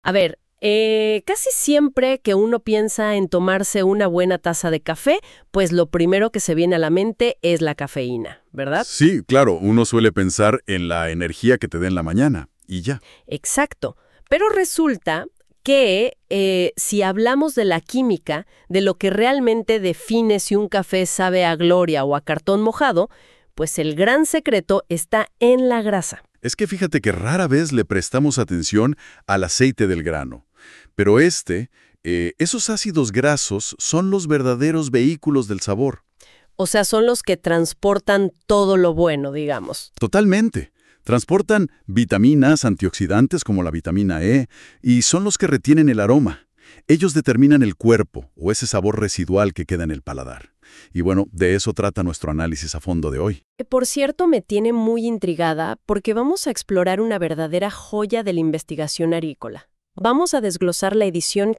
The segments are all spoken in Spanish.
A ver, casi siempre que uno piensa en tomarse una buena taza de café, pues lo primero que se viene a la mente es la cafeína, ¿verdad? Sí, claro, uno suele pensar en la energía que te da en la mañana, y ya. Exacto. Pero resulta que si hablamos de la química, de lo que realmente define si un café sabe a gloria o a cartón mojado, pues el gran secreto está en la grasa. Es que fíjate que rara vez le prestamos atención al aceite del grano. Pero esos ácidos grasos son los verdaderos vehículos del sabor. O sea, son los que transportan todo lo bueno, digamos. Totalmente. Transportan vitaminas, antioxidantes como la vitamina E, y son los que retienen el aroma. Ellos determinan el cuerpo o ese sabor residual que queda en el paladar. Y bueno, de eso trata nuestro análisis a fondo de hoy. Por cierto, me tiene muy intrigada porque vamos a explorar una verdadera joya de la investigación agrícola. Vamos a desglosar la edición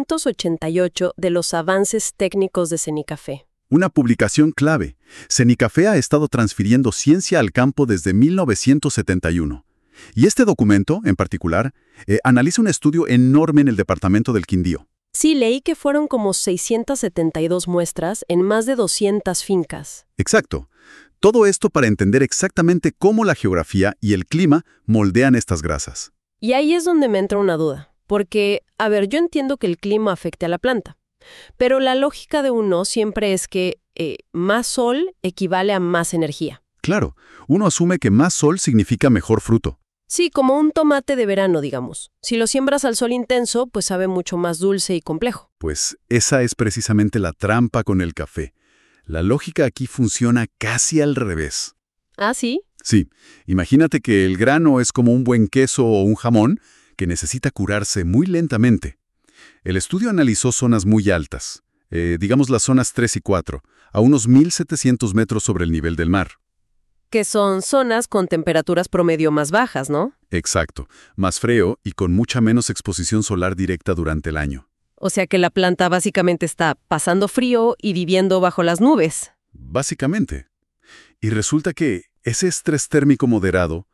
588 de los avances técnicos de Cenicafé. Una publicación clave. Cenicafé ha estado transfiriendo ciencia al campo desde 1971. Y este documento, en particular, analiza un estudio enorme en el departamento del Quindío. Sí, leí que fueron como 672 muestras en más de 200 fincas. Exacto. Todo esto para entender exactamente cómo la geografía y el clima moldean estas grasas. Y ahí es donde me entra una duda. Porque, a ver, yo entiendo que el clima afecte a la planta. Pero la lógica de uno siempre es que más sol equivale a más energía. Claro, uno asume que más sol significa mejor fruto. Sí, como un tomate de verano, digamos. Si lo siembras al sol intenso, pues sabe mucho más dulce y complejo. Pues esa es precisamente la trampa con el café. La lógica aquí funciona casi al revés. ¿Ah, sí? Sí, imagínate que el grano es como un buen queso o un jamón que necesita curarse muy lentamente. El estudio analizó zonas muy altas, digamos las zonas 3 y 4, a unos 1.700 metros sobre el nivel del mar. Que son zonas con temperaturas promedio más bajas, ¿no? Exacto, más frío y con mucha menos exposición solar directa durante el año. O sea que la planta básicamente está pasando frío y viviendo bajo las nubes. Básicamente. Y resulta que ese estrés térmico moderado,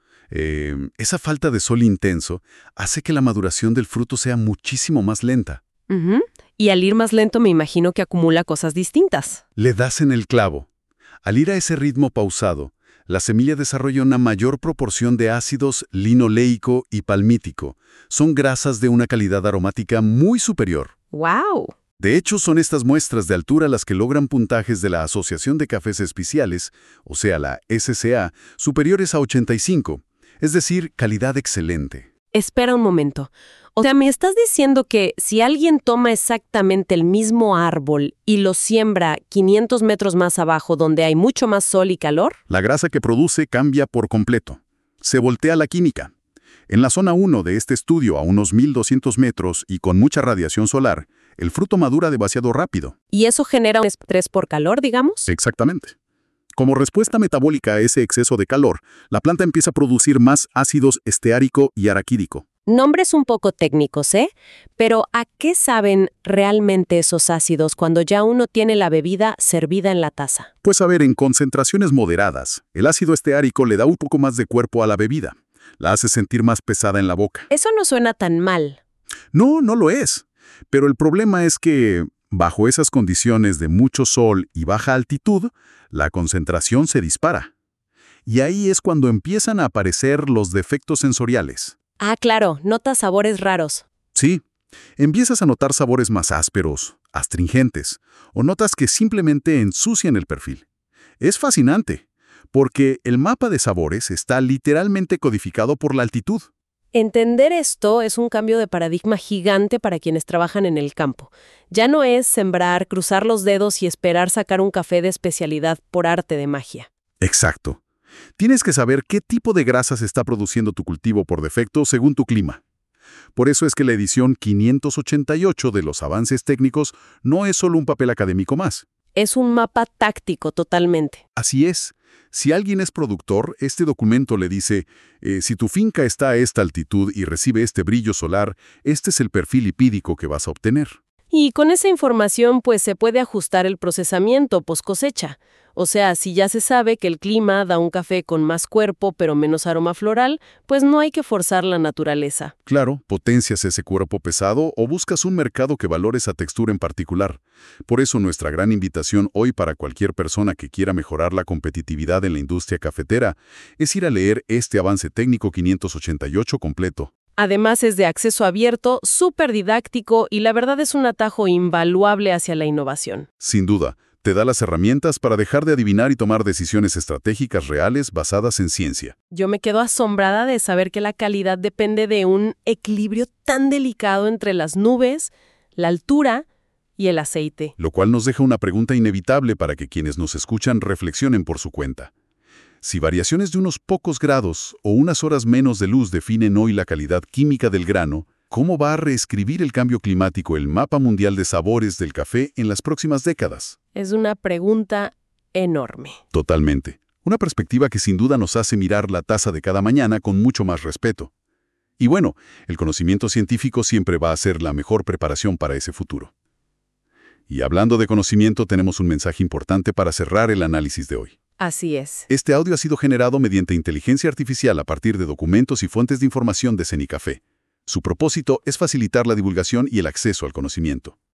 esa falta de sol intenso, hace que la maduración del fruto sea muchísimo más lenta. Ujú. Y al ir más lento me imagino que acumula cosas distintas. Le das en el clavo. Al ir a ese ritmo pausado, la semilla desarrolla una mayor proporción de ácidos linoleico y palmítico. Son grasas de una calidad aromática muy superior. ¡Wow! De hecho, son estas muestras de altura las que logran puntajes de la Asociación de Cafés Especiales, o sea, la SCA, superiores a 85, es decir, calidad excelente. Espera un momento. O sea, ¿me estás diciendo que si alguien toma exactamente el mismo árbol y lo siembra 500 metros más abajo donde hay mucho más sol y calor? La grasa que produce cambia por completo. Se voltea la química. En la zona 1 de este estudio, a unos 1.200 metros y con mucha radiación solar, el fruto madura demasiado rápido. ¿Y eso genera un estrés por calor, digamos? Exactamente. Como respuesta metabólica a ese exceso de calor, la planta empieza a producir más ácidos esteárico y araquídico. Nombres un poco técnicos, ¿eh? Pero ¿a qué saben realmente esos ácidos cuando ya uno tiene la bebida servida en la taza? Pues a ver, en concentraciones moderadas, el ácido esteárico le da un poco más de cuerpo a la bebida. La hace sentir más pesada en la boca. Eso no suena tan mal. No, no lo es. Pero el problema es que, bajo esas condiciones de mucho sol y baja altitud, la concentración se dispara. Y ahí es cuando empiezan a aparecer los defectos sensoriales. Ah, claro, notas sabores raros. Sí, empiezas a notar sabores más ásperos, astringentes, o notas que simplemente ensucian el perfil. Es fascinante, porque el mapa de sabores está literalmente codificado por la altitud. Entender esto es un cambio de paradigma gigante para quienes trabajan en el campo. Ya no es sembrar, cruzar los dedos y esperar sacar un café de especialidad por arte de magia. Exacto. Tienes que saber qué tipo de grasas está produciendo tu cultivo por defecto según tu clima. Por eso es que la edición 588 de los avances técnicos no es solo un papel académico más. Es un mapa táctico totalmente. Así es. Si alguien es productor, este documento le dice, si tu finca está a esta altitud y recibe este brillo solar, este es el perfil lipídico que vas a obtener. Y con esa información, pues se puede ajustar el procesamiento post cosecha. O sea, si ya se sabe que el clima da un café con más cuerpo pero menos aroma floral, pues no hay que forzar la naturaleza. Claro, potencias ese cuerpo pesado o buscas un mercado que valore esa textura en particular. Por eso nuestra gran invitación hoy para cualquier persona que quiera mejorar la competitividad en la industria cafetera es ir a leer este avance técnico 588 completo. Además es de acceso abierto, súper didáctico y la verdad es un atajo invaluable hacia la innovación. Sin duda, te da las herramientas para dejar de adivinar y tomar decisiones estratégicas reales basadas en ciencia. Yo me quedo asombrada de saber que la calidad depende de un equilibrio tan delicado entre las nubes, la altura y el aceite. Lo cual nos deja una pregunta inevitable para que quienes nos escuchan reflexionen por su cuenta. Si variaciones de unos pocos grados o unas horas menos de luz definen hoy la calidad química del grano, ¿cómo va a reescribir el cambio climático el mapa mundial de sabores del café en las próximas décadas? Es una pregunta enorme. Totalmente. Una perspectiva que sin duda nos hace mirar la taza de cada mañana con mucho más respeto. Y bueno, el conocimiento científico siempre va a ser la mejor preparación para ese futuro. Y hablando de conocimiento, tenemos un mensaje importante para cerrar el análisis de hoy. Así es. Este audio ha sido generado mediante inteligencia artificial a partir de documentos y fuentes de información de CENICAFé. Su propósito es facilitar la divulgación y el acceso al conocimiento.